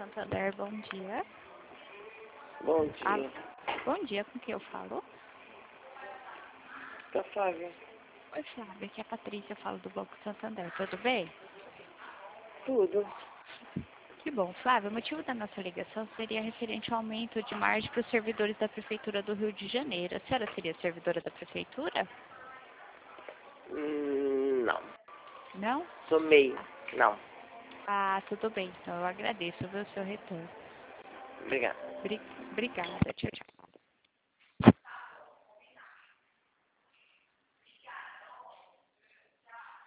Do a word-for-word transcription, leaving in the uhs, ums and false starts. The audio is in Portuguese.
Santander, bom dia. Bom dia. Ah, bom dia, com quem eu falo? Da Flávia. Oi, Flávia, aqui é a Patrícia, eu falo do Banco Santander, tudo bem? Tudo. Que bom, Flávia, o motivo da nossa ligação seria referente ao aumento de margem para os servidores da Prefeitura do Rio de Janeiro. A senhora seria servidora da Prefeitura? Hum, não. Não? Sou meio. Não. Ah, tudo bem, então eu agradeço viu, o seu retorno. Obrigado. Bri- Obrigada, tchau, tchau.